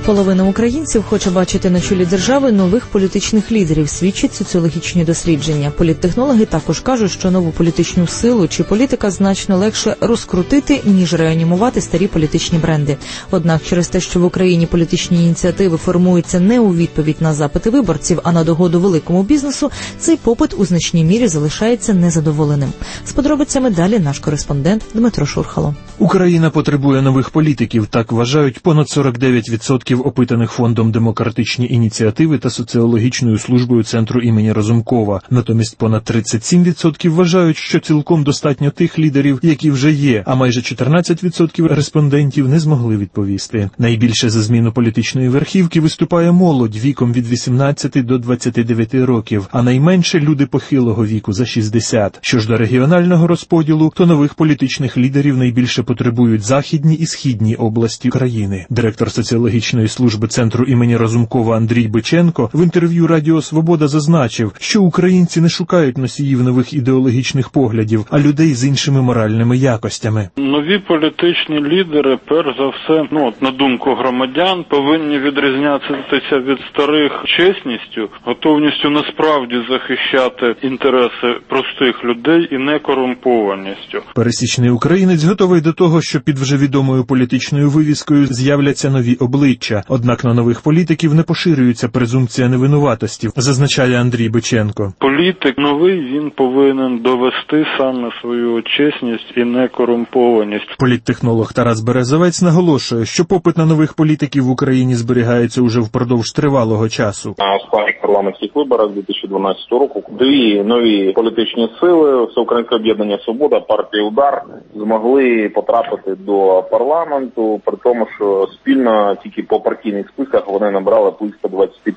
Половина українців хоче бачити на чолі держави нових політичних лідерів, свідчать соціологічні дослідження. Політтехнологи також кажуть, що нову політичну силу чи політика значно легше розкрутити, ніж реанімувати старі політичні бренди. Однак через те, що в Україні політичні ініціативи формуються не у відповідь на запити виборців, а на догоду великому бізнесу, цей попит у значній мірі залишається незадоволеним. З подробицями далі наш кореспондент Дмитро Шурхало. Україна потребує нових політиків, так вважають понад 49% опитаних Фондом демократичні ініціативи та соціологічною службою Центру імені Разумкова. Натомість понад 37% вважають, що цілком достатньо тих лідерів, які вже є, а майже 14% респондентів не змогли відповісти. Найбільше за зміну політичної верхівки виступає молодь віком від 18 до 29 років, а найменше люди похилого віку за 60. Що ж до регіонального розподілу, то нових політичних лідерів найбільше потребують західні і східні області країни. Директор соціологічної служби Центру імені Разумкова Андрій Биченко в інтерв'ю Радіо Свобода зазначив, що українці не шукають носіїв нових ідеологічних поглядів, а людей з іншими моральними якостями. Нові політичні лідери, перш за все, на думку громадян, повинні відрізнятися від старих чесністю, готовністю насправді захищати інтереси простих людей і некорумпованістю. Пересічний українець готовий до того, що під вже відомою політичною вивіскою з'являться нові обличчя. Однак на нових політиків не поширюється презумпція невинуватості, зазначає Андрій Биченко. Політик новий, він повинен довести саме свою чесність і некорумпованість. Політтехнолог Тарас Березовець наголошує, що попит на нових політиків в Україні зберігається уже впродовж тривалого часу. На останніх парламентських виборах 2012 року дві нові політичні сили, Всеукраїнське об'єднання «Свобода», партія «Удар» змогли потрапити до парламенту, при тому, що спільно тільки по партійних списках вони набрали близько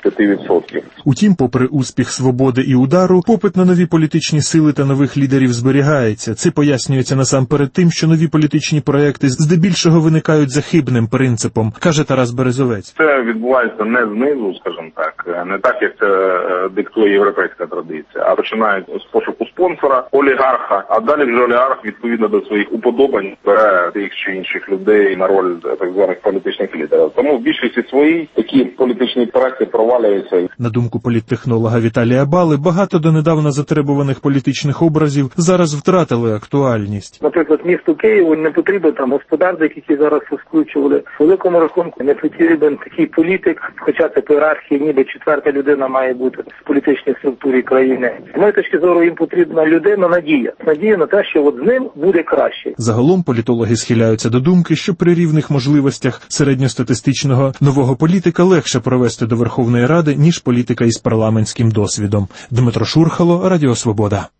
25%. Утім, попри успіх «Свободи» і «Удару», попит на нові політичні сили та нових лідерів зберігається. Це пояснюється насамперед тим, що нові політичні проекти здебільшого виникають за хибним принципом, каже Тарас Березовець. Це відбувається не знизу, скажімо так, не так, як це диктує європейська традиція, а починають з пошуку спонсора, олігарха, а далі вже олігарх відповідно до своїх уподобань бере тих чи інших людей на роль так званих політичних лідерів. Тому в більшості своїй такі політичні проекти провалюються. На думку політтехнолога Віталія Бали, багато донедавна затребуваних політичних образів зараз втратили актуальність. Наприклад, місту Києву не потрібен господарник, який зараз розкручували. В великому рахунку не потрібен такий політик, хоча це по ієрархії ніби четверта людина має бути в політичній структурі країни. З моєї точки зору їм потрібна людина надія. Надія на те, що з ним буде краще. Загалом політологи схиляються до думки, що при рівних можливостях середньостатистичного нового політика легше провести до Верховної Ради, ніж політика із парламентським досвідом. Дмитро Шурхало, Радіо Свобода.